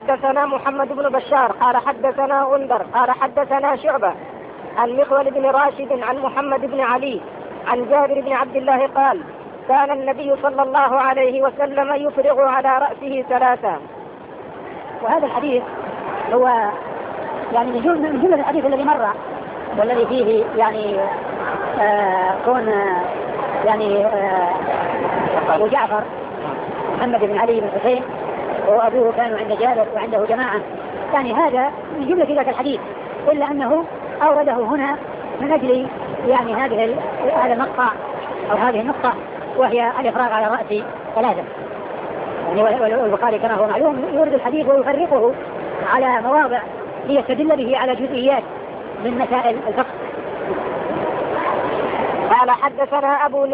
حدثنا محمد بن بشار قال حدثنا غندر قال حدثنا شعبة عن مخول بن راشد عن محمد بن علي عن جابر بن عبد الله قال كان النبي صلى الله عليه وسلم يفرغ على رأسه 3. وهذا الحديث هو يعني من جملة الحديث الذي مر والذي فيه يعني كون يعني أبو جعفر محمد بن علي بن حسين وأبوه كانوا عند جابر وعنده جماعة، يعني هذا من جملة ذاك الحديث، إلا أنه أورده هنا من أجل يعني هذا المقطع أو هذه النقطة، وهي الإفراغ على رأس 3. يعني والبخاري كما هو معلوم يورد الحديث ويفرقه على مواضع ليستدل به على جزئيات من مسائل الفقه. قال حدثنا أبو